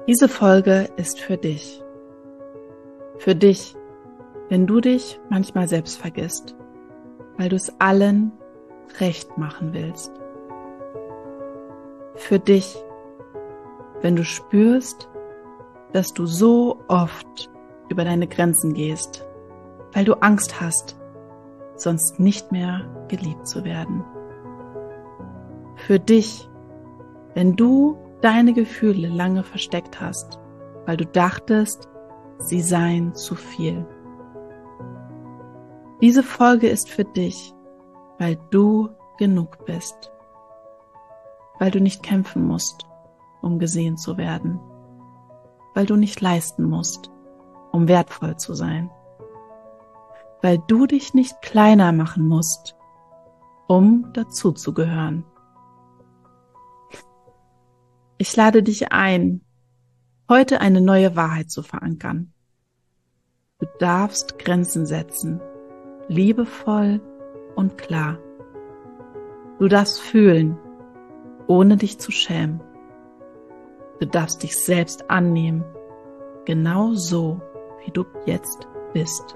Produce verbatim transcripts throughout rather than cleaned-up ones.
Diese Folge ist für dich. Für dich, wenn du dich manchmal selbst vergisst, weil du es allen recht machen willst. Für dich, wenn du spürst, dass du so oft über deine Grenzen gehst, weil du Angst hast, sonst nicht mehr geliebt zu werden. Für dich, wenn du deine Gefühle lange versteckt hast, weil du dachtest, sie seien zu viel. Diese Folge ist für dich, weil du genug bist, weil du nicht kämpfen musst, um gesehen zu werden, weil du nicht leisten musst, um wertvoll zu sein, weil du dich nicht kleiner machen musst, um dazuzugehören. Ich lade dich ein, heute eine neue Wahrheit zu verankern. Du darfst Grenzen setzen, liebevoll und klar. Du darfst fühlen, ohne dich zu schämen. Du darfst dich selbst annehmen, genau so, wie du jetzt bist.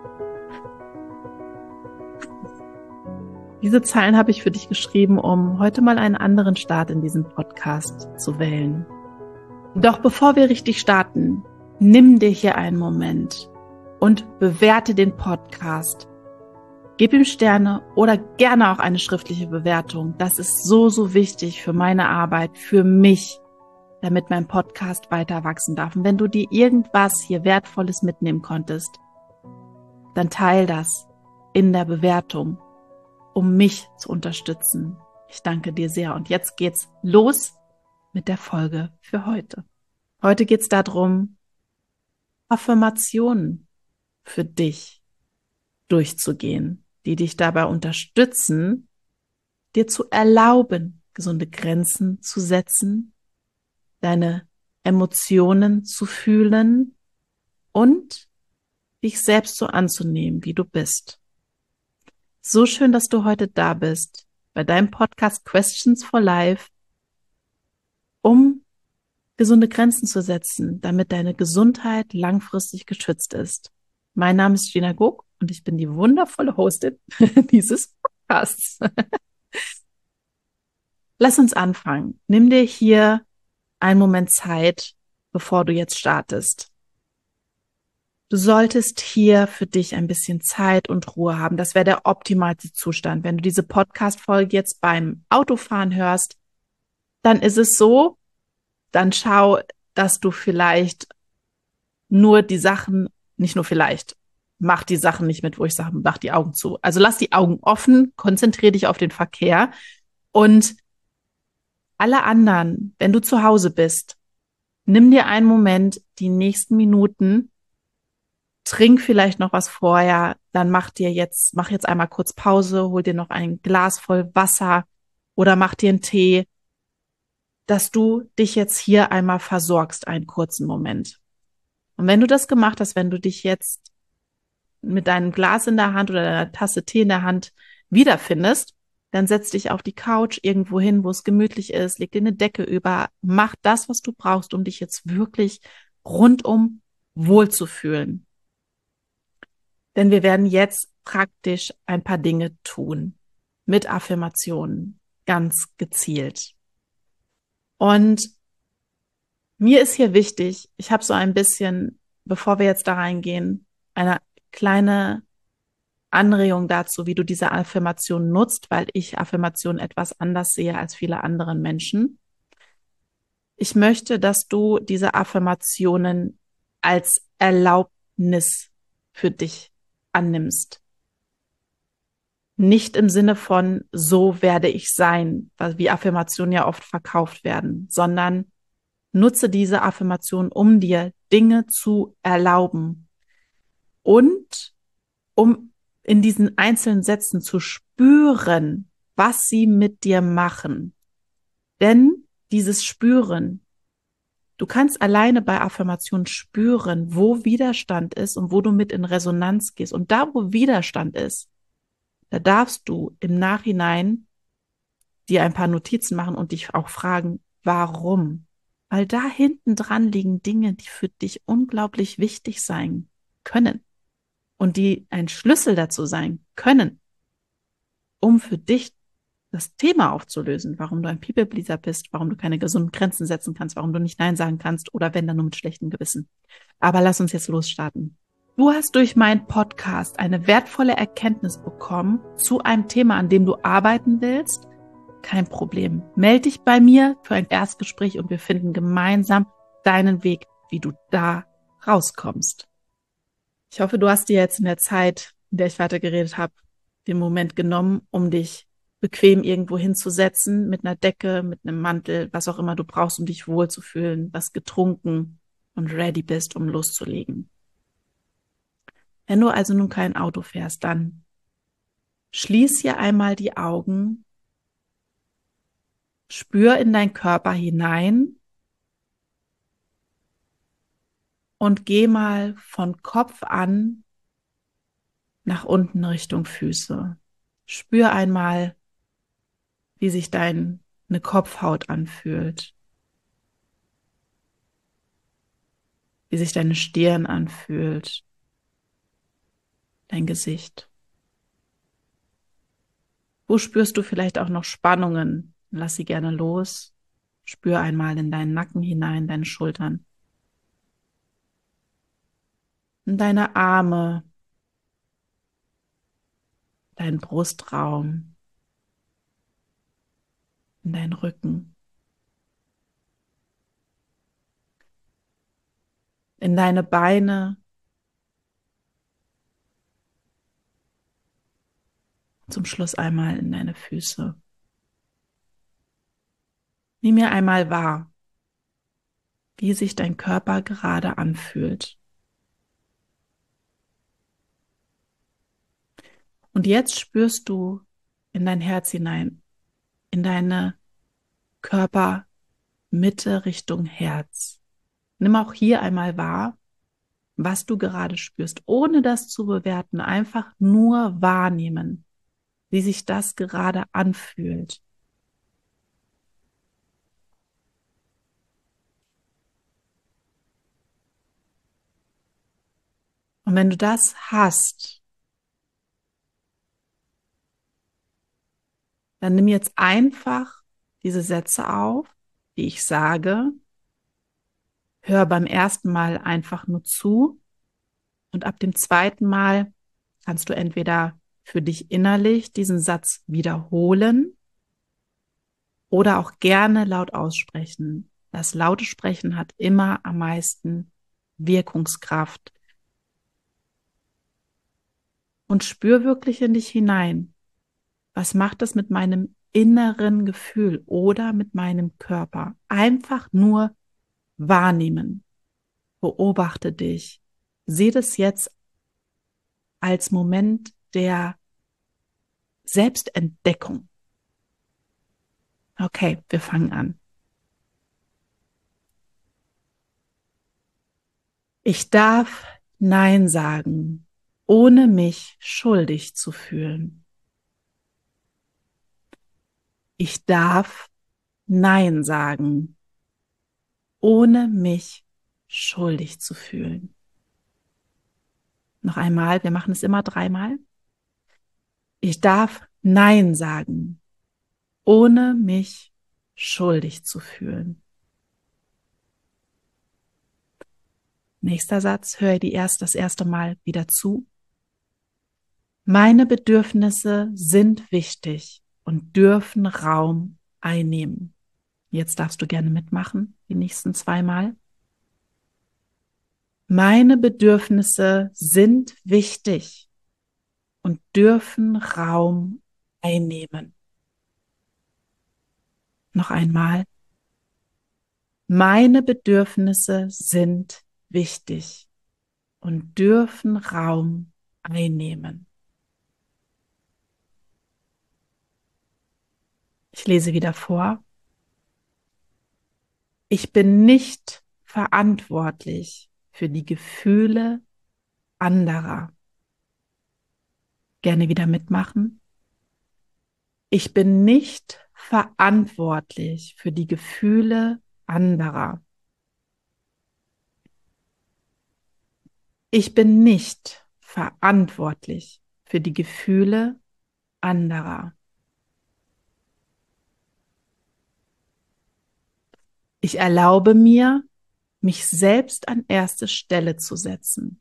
Diese Zeilen habe ich für dich geschrieben, um heute mal einen anderen Start in diesem Podcast zu wählen. Doch bevor wir richtig starten, nimm dir hier einen Moment und bewerte den Podcast. Gib ihm Sterne oder gerne auch eine schriftliche Bewertung. Das ist so, so wichtig für meine Arbeit, für mich, damit mein Podcast weiter wachsen darf. Und wenn du dir irgendwas hier Wertvolles mitnehmen konntest, dann teil das in der Bewertung, um mich zu unterstützen. Ich danke dir sehr. Und jetzt geht's los mit der Folge für heute. Heute geht's darum, Affirmationen für dich durchzugehen, die dich dabei unterstützen, dir zu erlauben, gesunde Grenzen zu setzen, deine Emotionen zu fühlen und dich selbst so anzunehmen, wie du bist. So schön, dass du heute da bist, bei deinem Podcast Questions for Life, um gesunde Grenzen zu setzen, damit deine Gesundheit langfristig geschützt ist. Mein Name ist Gina Gog und ich bin die wundervolle Hostin dieses Podcasts. Lass uns anfangen. Nimm dir hier einen Moment Zeit, bevor du jetzt startest. Du solltest hier für dich ein bisschen Zeit und Ruhe haben. Das wäre der optimalste Zustand. Wenn du diese Podcast-Folge jetzt beim Autofahren hörst, dann ist es so, dann schau, dass du vielleicht nur die Sachen, nicht nur vielleicht, mach die Sachen nicht mit, wo ich sage, mach die Augen zu. Also lass die Augen offen, konzentriere dich auf den Verkehr und alle anderen, wenn du zu Hause bist, nimm dir einen Moment, die nächsten Minuten, trink vielleicht noch was vorher, dann mach dir jetzt, mach jetzt einmal kurz Pause, hol dir noch ein Glas voll Wasser oder mach dir einen Tee, dass du dich jetzt hier einmal versorgst, einen kurzen Moment. Und wenn du das gemacht hast, wenn du dich jetzt mit deinem Glas in der Hand oder deiner Tasse Tee in der Hand wiederfindest, dann setz dich auf die Couch irgendwo hin, wo es gemütlich ist, leg dir eine Decke über, mach das, was du brauchst, um dich jetzt wirklich rundum wohlzufühlen. Denn wir werden jetzt praktisch ein paar Dinge tun mit Affirmationen, ganz gezielt. Und mir ist hier wichtig, ich habe so ein bisschen, bevor wir jetzt da reingehen, eine kleine Anregung dazu, wie du diese Affirmation nutzt, weil ich Affirmationen etwas anders sehe als viele andere Menschen. Ich möchte, dass du diese Affirmationen als Erlaubnis für dich annimmst. Nicht im Sinne von, so werde ich sein, wie Affirmationen ja oft verkauft werden, sondern nutze diese Affirmation, um dir Dinge zu erlauben und um in diesen einzelnen Sätzen zu spüren, was sie mit dir machen. Denn dieses Spüren, du kannst alleine bei Affirmationen spüren, wo Widerstand ist und wo du mit in Resonanz gehst. Und da, wo Widerstand ist, da darfst du im Nachhinein dir ein paar Notizen machen und dich auch fragen, warum? Weil da hinten dran liegen Dinge, die für dich unglaublich wichtig sein können und die ein Schlüssel dazu sein können, um für dich das Thema aufzulösen, warum du ein People-Pleaser bist, warum du keine gesunden Grenzen setzen kannst, warum du nicht Nein sagen kannst oder wenn dann nur mit schlechtem Gewissen. Aber lass uns jetzt losstarten. Du hast durch meinen Podcast eine wertvolle Erkenntnis bekommen zu einem Thema, an dem du arbeiten willst. Kein Problem. Meld dich bei mir für ein Erstgespräch und wir finden gemeinsam deinen Weg, wie du da rauskommst. Ich hoffe, du hast dir jetzt in der Zeit, in der ich weitergeredet habe, den Moment genommen, um dich bequem irgendwo hinzusetzen, mit einer Decke, mit einem Mantel, was auch immer du brauchst, um dich wohlzufühlen, was getrunken und ready bist, um loszulegen. Wenn du also nun kein Auto fährst, dann schließ hier einmal die Augen, spür in deinen Körper hinein und geh mal von Kopf an nach unten Richtung Füße. Spür einmal, wie sich deine Kopfhaut anfühlt, wie sich deine Stirn anfühlt, dein Gesicht. Wo spürst du vielleicht auch noch Spannungen? Lass sie gerne los. Spür einmal in deinen Nacken hinein, deine Schultern. In deine Arme, deinen Brustraum, in deinen Rücken, in deine Beine, zum Schluss einmal in deine Füße. Nimm mir einmal wahr, wie sich dein Körper gerade anfühlt. Und jetzt spürst du in dein Herz hinein, in deine Körpermitte Richtung Herz. Nimm auch hier einmal wahr, was du gerade spürst, ohne das zu bewerten, einfach nur wahrnehmen, wie sich das gerade anfühlt. Und wenn du das hast, dann nimm jetzt einfach diese Sätze auf, die ich sage. Hör beim ersten Mal einfach nur zu und ab dem zweiten Mal kannst du entweder für dich innerlich diesen Satz wiederholen oder auch gerne laut aussprechen. Das laute Sprechen hat immer am meisten Wirkungskraft. Und spür wirklich in dich hinein. Was macht das mit meinem inneren Gefühl oder mit meinem Körper? Einfach nur wahrnehmen. Beobachte dich. Sieh das jetzt als Moment der Selbstentdeckung. Okay, wir fangen an. Ich darf Nein sagen, ohne mich schuldig zu fühlen. Ich darf Nein sagen, ohne mich schuldig zu fühlen. Noch einmal, wir machen es immer dreimal. Ich darf Nein sagen, ohne mich schuldig zu fühlen. Nächster Satz, höre die erst das erste Mal wieder zu. Meine Bedürfnisse sind wichtig und dürfen Raum einnehmen. Jetzt darfst du gerne mitmachen, die nächsten zweimal. Meine Bedürfnisse sind wichtig und dürfen Raum einnehmen. Noch einmal. Meine Bedürfnisse sind wichtig und dürfen Raum einnehmen. Ich lese wieder vor. Ich bin nicht verantwortlich für die Gefühle anderer. Gerne wieder mitmachen. Ich bin nicht verantwortlich für die Gefühle anderer. Ich bin nicht verantwortlich für die Gefühle anderer. Ich erlaube mir, mich selbst an erste Stelle zu setzen.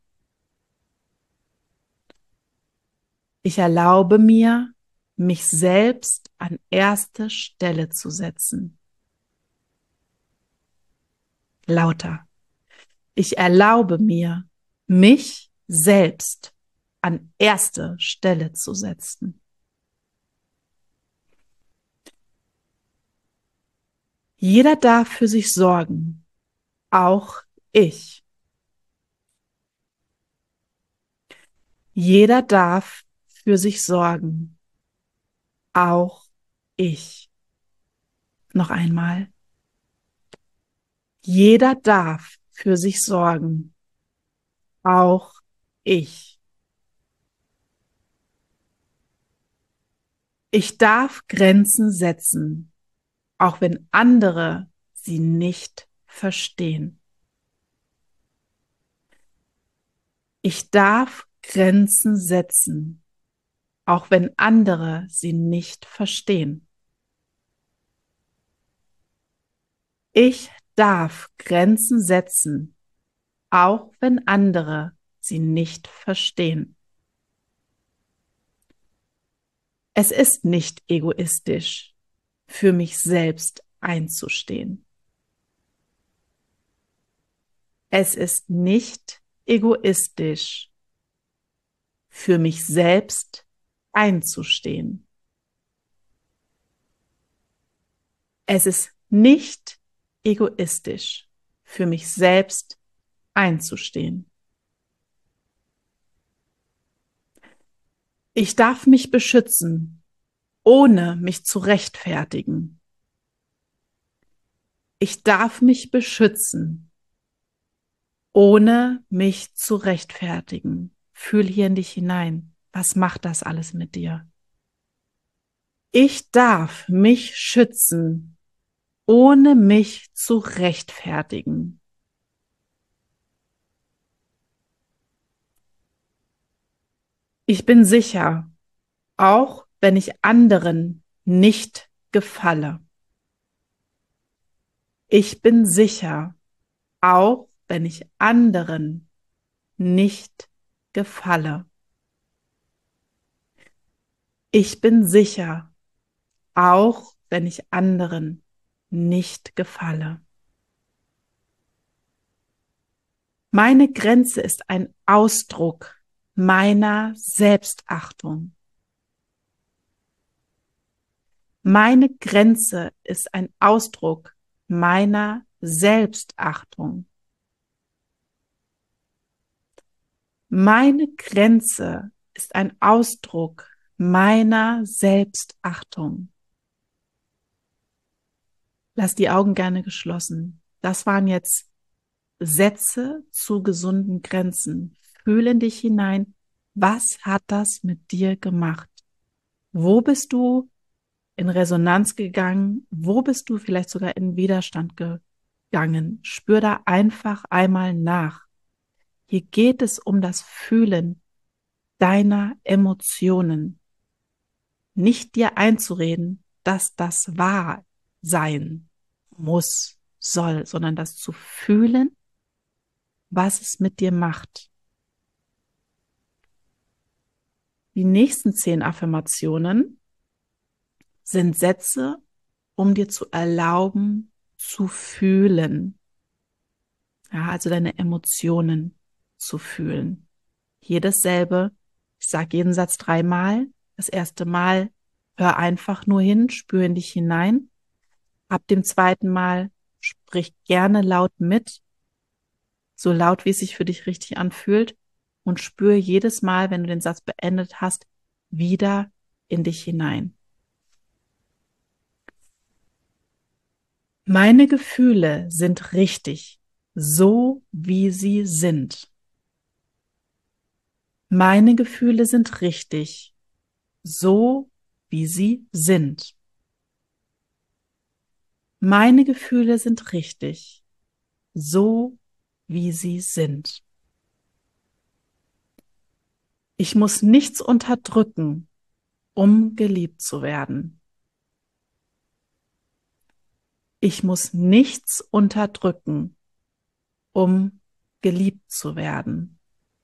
Ich erlaube mir, mich selbst an erste Stelle zu setzen. Lauter. Ich erlaube mir, mich selbst an erste Stelle zu setzen. Jeder darf für sich sorgen, auch ich. Jeder darf für sich sorgen, auch ich. Noch einmal. Jeder darf für sich sorgen, auch ich. Ich darf Grenzen setzen, auch wenn andere sie nicht verstehen. Ich darf Grenzen setzen, auch wenn andere sie nicht verstehen. Ich darf Grenzen setzen, auch wenn andere sie nicht verstehen. Es ist nicht egoistisch, für mich selbst einzustehen. Es ist nicht egoistisch, für mich selbst einzustehen. Es ist nicht egoistisch, für mich selbst einzustehen. Ich darf mich beschützen, ohne mich zu rechtfertigen. Ich darf mich beschützen, ohne mich zu rechtfertigen. Fühl hier in dich hinein. Was macht das alles mit dir? Ich darf mich schützen, ohne mich zu rechtfertigen. Ich bin sicher, auch wenn ich anderen nicht gefalle. Ich bin sicher, auch wenn ich anderen nicht gefalle. Ich bin sicher, auch wenn ich anderen nicht gefalle. Meine Grenze ist ein Ausdruck meiner Selbstachtung. Meine Grenze ist ein Ausdruck meiner Selbstachtung. Meine Grenze ist ein Ausdruck meiner Selbstachtung. Lass die Augen gerne geschlossen. Das waren jetzt Sätze zu gesunden Grenzen. Fühle in dich hinein. Was hat das mit dir gemacht? Wo bist du in Resonanz gegangen? Wo bist du vielleicht sogar in Widerstand gegangen? Spür da einfach einmal nach. Hier geht es um das Fühlen deiner Emotionen. Nicht dir einzureden, dass das wahr sein muss, soll, sondern das zu fühlen, was es mit dir macht. Die nächsten zehn Affirmationen sind Sätze, um dir zu erlauben, zu fühlen. Ja, also deine Emotionen zu fühlen. Hier dasselbe. Ich sage jeden Satz dreimal. Das erste Mal hör einfach nur hin, spür in dich hinein. Ab dem zweiten Mal sprich gerne laut mit, so laut, wie es sich für dich richtig anfühlt, und spür jedes Mal, wenn du den Satz beendet hast, wieder in dich hinein. Meine Gefühle sind richtig, so wie sie sind. Meine Gefühle sind richtig, so wie sie sind. Meine Gefühle sind richtig, so wie sie sind. Ich muss nichts unterdrücken, um geliebt zu werden. Ich muss nichts unterdrücken, um geliebt zu werden.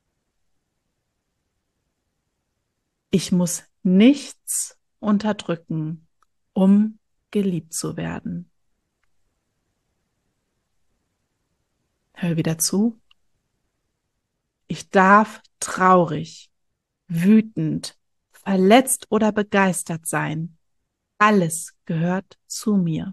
Ich muss nichts unterdrücken, um geliebt zu werden. Hör wieder zu. Ich darf traurig, wütend, verletzt oder begeistert sein. Alles gehört zu mir.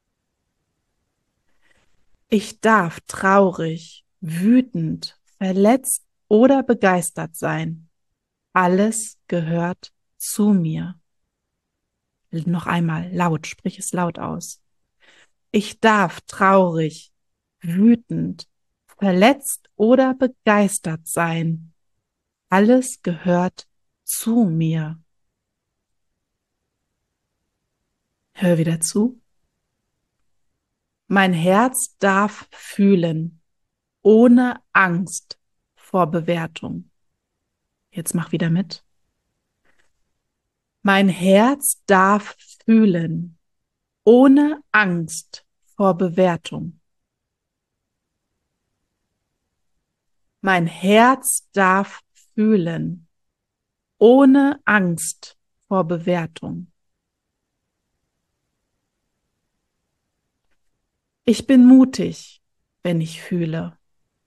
Ich darf traurig, wütend, verletzt oder begeistert sein. Alles gehört zu mir. Noch einmal laut, sprich es laut aus. Ich darf traurig, wütend, verletzt oder begeistert sein. Alles gehört zu mir. Hör wieder zu. Mein Herz darf fühlen, ohne Angst vor Bewertung. Jetzt mach wieder mit. Mein Herz darf fühlen, ohne Angst vor Bewertung. Mein Herz darf fühlen, ohne Angst vor Bewertung. Ich bin mutig, wenn ich fühle.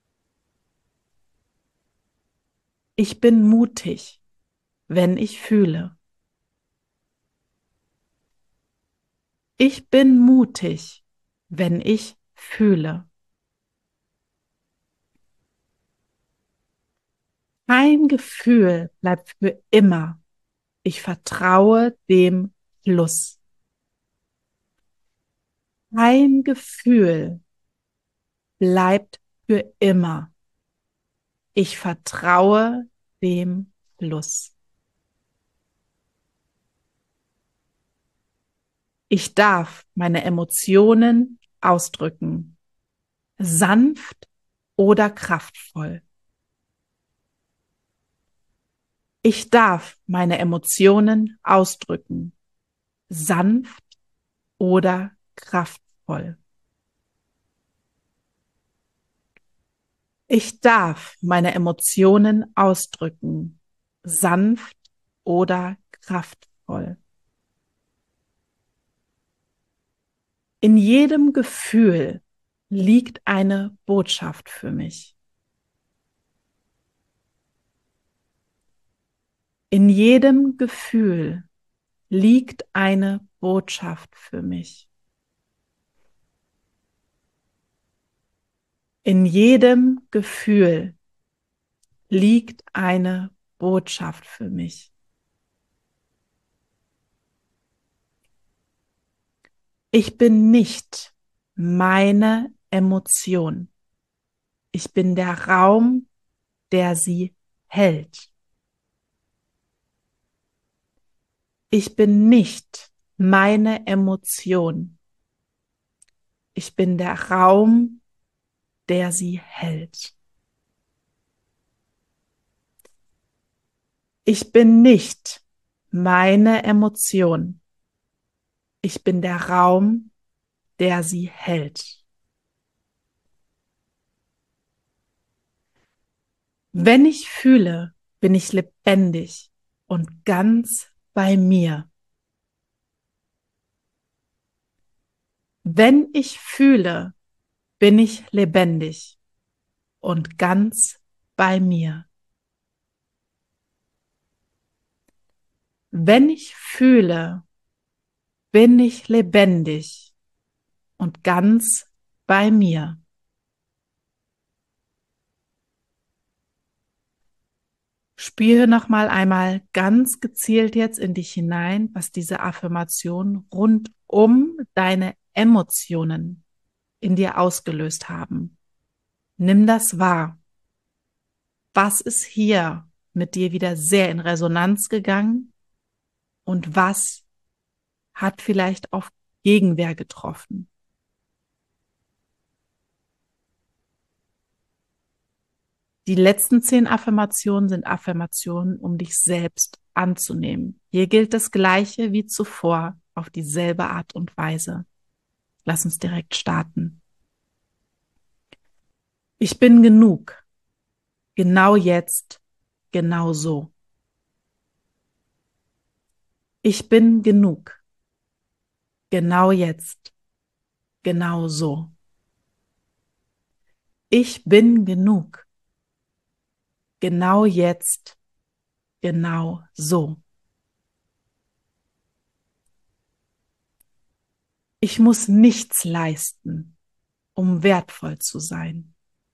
Ich bin mutig, wenn ich fühle. Ich bin mutig, wenn ich fühle. Kein Gefühl bleibt für immer. Ich vertraue dem Fluss. Kein Gefühl bleibt für immer. Ich vertraue dem Fluss. Ich darf meine Emotionen ausdrücken, sanft oder kraftvoll. Ich darf meine Emotionen ausdrücken, sanft oder kraftvoll. Ich darf meine Emotionen ausdrücken, sanft oder kraftvoll. In jedem Gefühl liegt eine Botschaft für mich. In jedem Gefühl liegt eine Botschaft für mich. In jedem Gefühl liegt eine Botschaft für mich. Ich bin nicht meine Emotion. Ich bin der Raum, der sie hält. Ich bin nicht meine Emotion. Ich bin der Raum, der sie hält. Ich bin nicht meine Emotion. Ich bin der Raum, der sie hält. Wenn ich fühle, bin ich lebendig und ganz bei mir. Wenn ich fühle, bin ich lebendig und ganz bei mir. Wenn ich fühle, bin ich lebendig und ganz bei mir. Spüre noch mal einmal ganz gezielt jetzt in dich hinein, was diese Affirmation rund um deine Emotionen in dir ausgelöst haben. Nimm das wahr. Was ist hier mit dir wieder sehr in Resonanz gegangen und was hat vielleicht auf Gegenwehr getroffen? Die letzten zehn Affirmationen sind Affirmationen, um dich selbst anzunehmen. Hier gilt das Gleiche wie zuvor, auf dieselbe Art und Weise. Lass uns direkt starten. Ich bin genug. Genau jetzt, genau so. Ich bin genug. Genau jetzt, genau so. Ich bin genug. Genau jetzt, genau so. Ich muss nichts leisten, um wertvoll zu sein.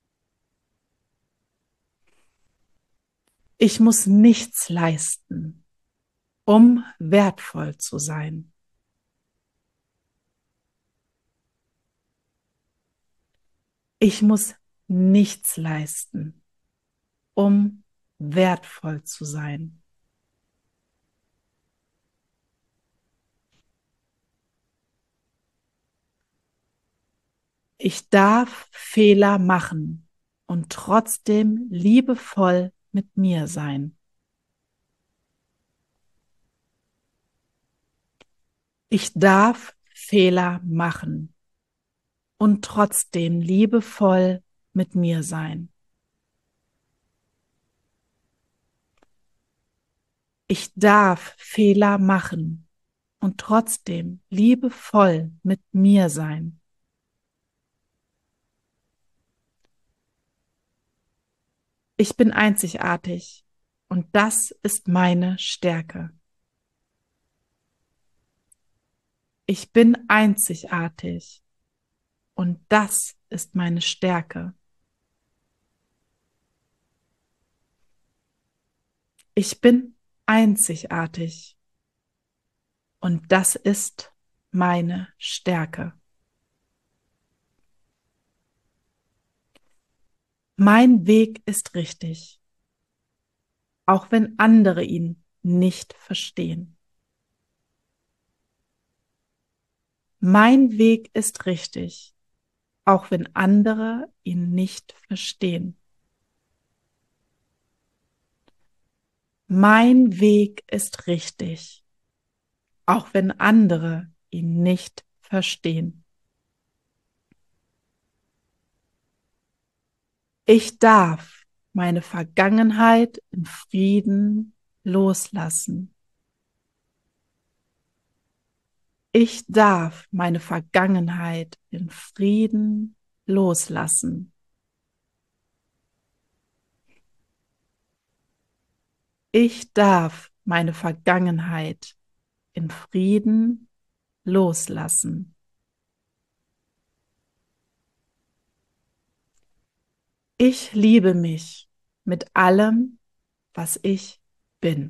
Ich muss nichts leisten, um wertvoll zu sein. Ich muss nichts leisten, um wertvoll zu sein. Ich darf Fehler machen und trotzdem liebevoll mit mir sein. Ich darf Fehler machen und trotzdem liebevoll mit mir sein. Ich darf Fehler machen und trotzdem liebevoll mit mir sein. Ich bin einzigartig und das ist meine Stärke. Ich bin einzigartig und das ist meine Stärke. Ich bin einzigartig und das ist meine Stärke. Mein Weg ist richtig, auch wenn andere ihn nicht verstehen. Mein Weg ist richtig, auch wenn andere ihn nicht verstehen. Mein Weg ist richtig, auch wenn andere ihn nicht verstehen. Ich darf meine Vergangenheit in Frieden loslassen. Ich darf meine Vergangenheit in Frieden loslassen. Ich darf meine Vergangenheit in Frieden loslassen. Ich liebe mich mit allem, was ich bin.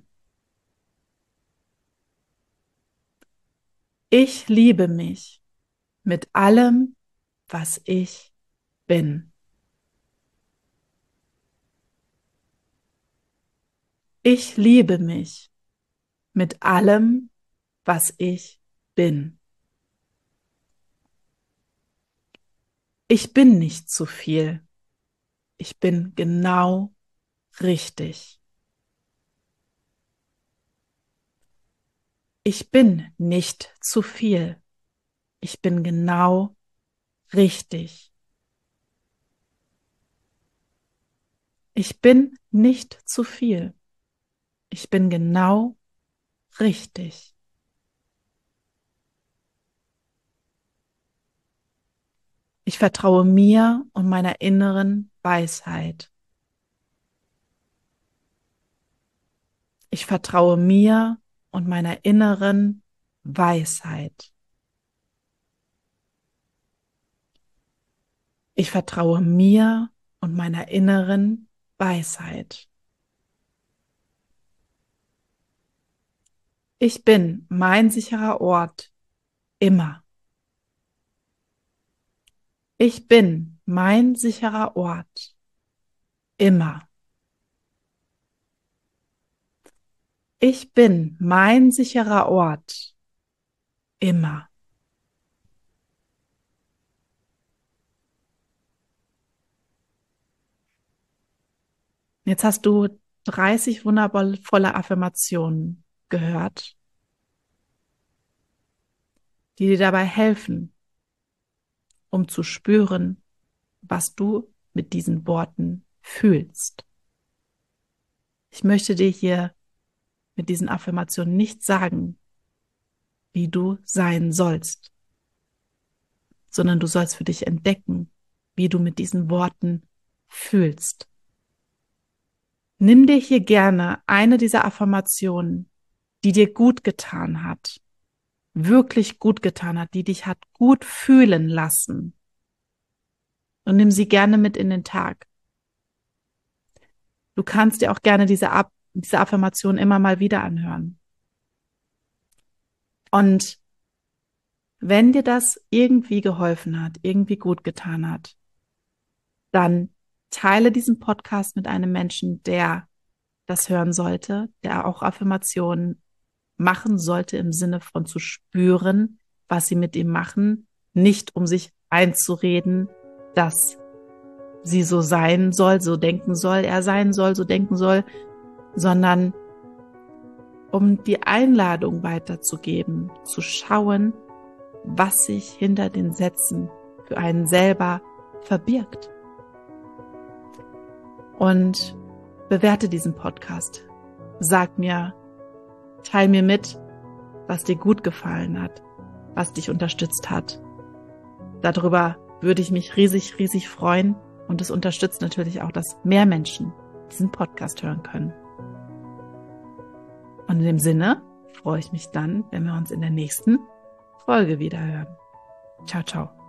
Ich liebe mich mit allem, was ich bin. Ich liebe mich mit allem, was ich bin. Ich bin nicht zu viel. Ich bin genau richtig. Ich bin nicht zu viel. Ich bin genau richtig. Ich bin nicht zu viel. Ich bin genau richtig. Ich vertraue mir und meiner inneren Weisheit. Ich vertraue mir und meiner inneren Weisheit. Ich vertraue mir und meiner inneren Weisheit. Ich bin mein sicherer Ort immer. Ich bin mein sicherer Ort immer. Ich bin mein sicherer Ort immer. Jetzt hast du dreißig wundervolle Affirmationen gehört, die dir dabei helfen, um zu spüren, was du mit diesen Worten fühlst. Ich möchte dir hier mit diesen Affirmationen nicht sagen, wie du sein sollst, sondern du sollst für dich entdecken, wie du mit diesen Worten fühlst. Nimm dir hier gerne eine dieser Affirmationen, die dir gut getan hat, wirklich gut getan hat, die dich hat gut fühlen lassen, und nimm sie gerne mit in den Tag. Du kannst dir auch gerne diese, Ab diese Affirmation immer mal wieder anhören. Und wenn dir das irgendwie geholfen hat, irgendwie gut getan hat, dann teile diesen Podcast mit einem Menschen, der das hören sollte, der auch Affirmationen machen sollte im Sinne von zu spüren, was sie mit ihm machen, nicht um sich einzureden, dass sie so sein soll, so denken soll, er sein soll, so denken soll, sondern um die Einladung weiterzugeben, zu schauen, was sich hinter den Sätzen für einen selber verbirgt. Und bewerte diesen Podcast. Sag mir, teil mir mit, was dir gut gefallen hat, was dich unterstützt hat. Darüber würde ich mich riesig, riesig freuen. Und es unterstützt natürlich auch, dass mehr Menschen diesen Podcast hören können. Und in dem Sinne freue ich mich dann, wenn wir uns in der nächsten Folge wieder hören. Ciao, ciao.